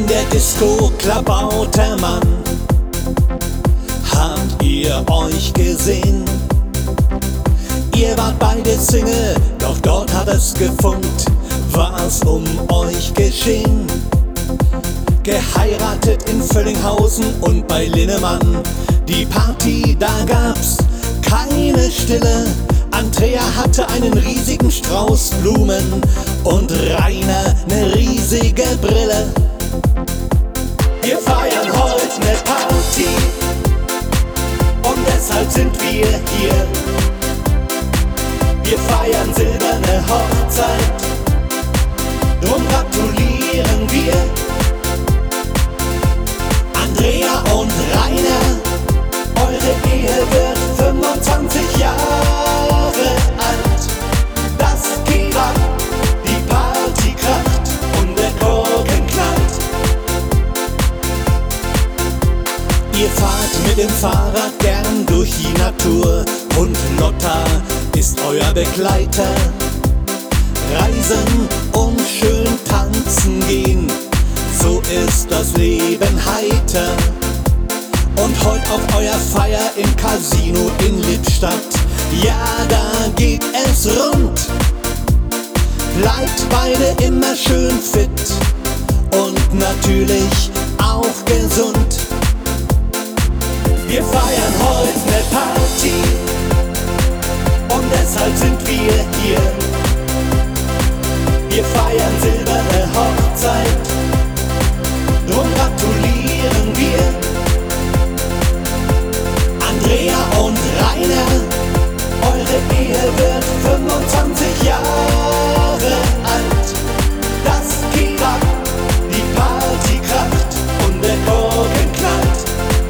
In der Disco klabauter Mann, habt ihr euch gesehen? Ihr wart beide Single, doch dort hat es gefunkt, war's um euch geschehen. Geheiratet in Völlinghausen und bei Linnemann, die Party, da gab's keine Stille. Andrea hatte einen riesigen Strauß Blumen und Rainer ne riesige Brille. Wir feiern heute ne Party und deshalb sind wir hier. Wir feiern silberne Hochzeit, drum gratulieren wir. Andrea und Rainer, eure Ehe wird 25 Jahre alt. Das geht ab, die Party kracht und der Korken knallt. Ihr fahrt mit dem Fahrrad gern durch die Natur und Lotta ist euer Begleiter. Reisen und schön tanzen gehen, so ist das Leben heiter. Und heut auf euer Feier im Casino in Lippstadt, ja, da geht es rund. Bleibt beide immer schön fit und natürlich auch gesund. Wir feiern heute ne Party und deshalb sind wir hier. Wir feiern silberne Hochzeit, drum gratulieren wir. Andrea und Rainer, eure Ehe wird 25 Jahre alt. Das geht ab, die Party kracht und der Korken knallt.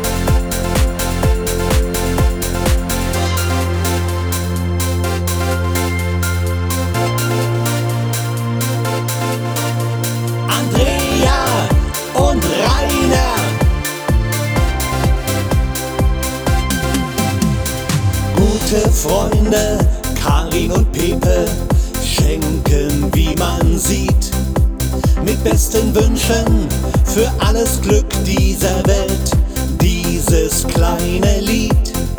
Andrea und Rainer, gute Freunde, Karin und Pepe, schenken, wie man sieht, mit besten Wünschen für alles Glück dieser Welt, dieses kleine Lied.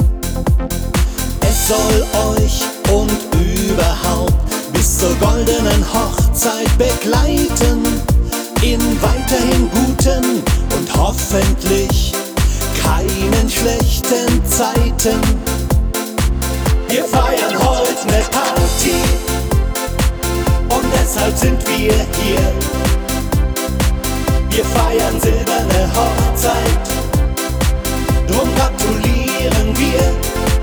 Es soll euch und überhaupt bis zur goldenen Hochzeit begleiten, in weiterhin guten und hoffentlich keinen schlechten Zeiten. Wir feiern heute ne Party und deshalb sind wir hier. Wir feiern silberne Hochzeit, drum gratulieren wir.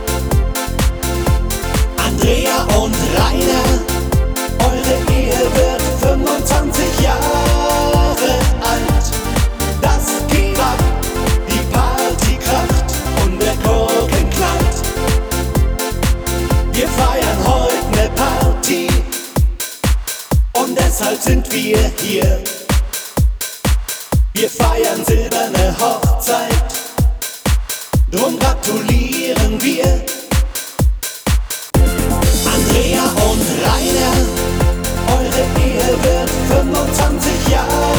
Andrea und Rainer, eure Ehe wird 25 Jahre alt. Das geht ab, die Party kracht und der Korken knallt. Wir feiern heute ne Party und deshalb sind wir hier. Wir feiern silberne Hochzeit, drum gratulieren wir. Andrea und Rainer, eure Ehe wird 25 Jahre